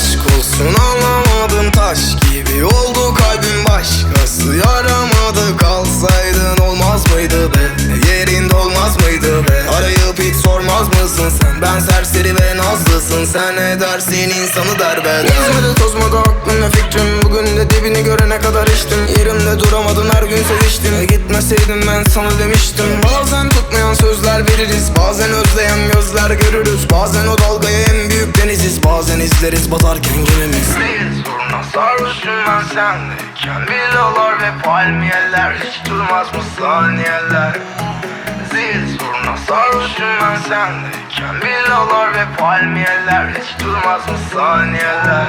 Aşk olsun anlamadım, taş gibi oldu kalbim, başkası yaramadı. Kalsaydın olmaz mıydı be, yerinde olmaz mıydı be? Arayıp hiç sormaz mısın sen? Ben serseri ve nazlısın, sen ne dersin insanı derbeder. Gezmedi tozmadı aklım ve fikrim, bugün de dibini görene kadar içtim. Yerimde duramadın, her gün seviştim. Gitmeseydim ben sana demiştim. Bazen tutmayan sözler veririz, bazen özleyen gözler görürüz. Bazen o dalgaya en büyük deniziz, bazen izleriz batarken gemimiz. Değil soruna sarhoşum ben sendeyken, villalar ve palmiyeler, hiç durmaz mı saniyeler? Zil soruna sarhoşum ben sendeyken, villalar ve palmiyeler, hiç durmaz mı saniyeler?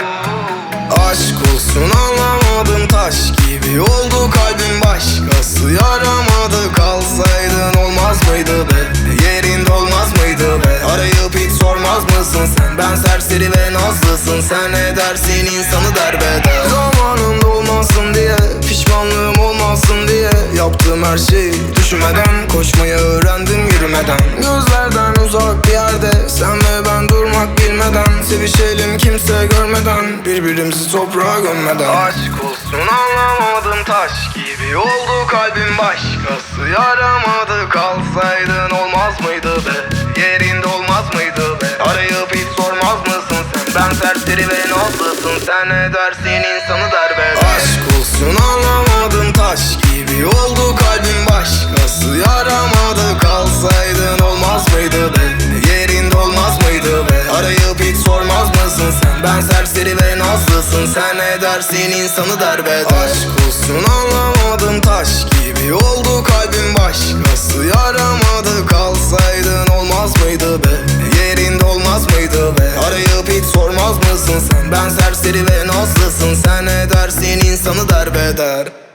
Aşk olsun anlamadım, taş gibi oldu kalbim, başkası yaramadı. Kalsaydın olmaz mıydı be, yerinde olmaz mıydı be? Arayıp hiç sormaz mısın sen? Ben serseri ve nazlısın, sen ne dersin insanı derbeder. Zamanında olmasın diye, pişmanlığım olmasın diye yaptığım her şeyi düşünmeden, koşmayı öğrendim yürümeden. Gözlerden uzak bir yerde, sen ve ben durmak bilmeden, sevişelim kimse görmeden, birbirimizi toprağa gömmeden. Aşk olsun anlamadım, taş gibi oldu kalbim, başkası yaramadı. Kalsaydın olmaz mıydı be, yerinde olmaz mıydı be? Arayıp hiç sormaz mısın sen? Ben serseri ve nazlısın, sen ne dersin insanı derbeder. Aşk olsun anlamadım, taş gibi oldu kalbim, başkası yaramadı. Kalsaydın olmaz mıydı be, yerinde olmaz mıydı be? Arayıp hiç sormaz mısın sen? Ben serseri ve nazlısın, sen ne dersin insanı derbeder. Aşk olsun anlamadım, taş gibi oldu kalbim, başkası yaramadı. Kalsaydın olmaz mıydı be, yerinde olmaz mıydı be? Arayıp hiç sormaz mısın sen? Ben serseri ve nazlısın, sen ne dersin insanı derbeder.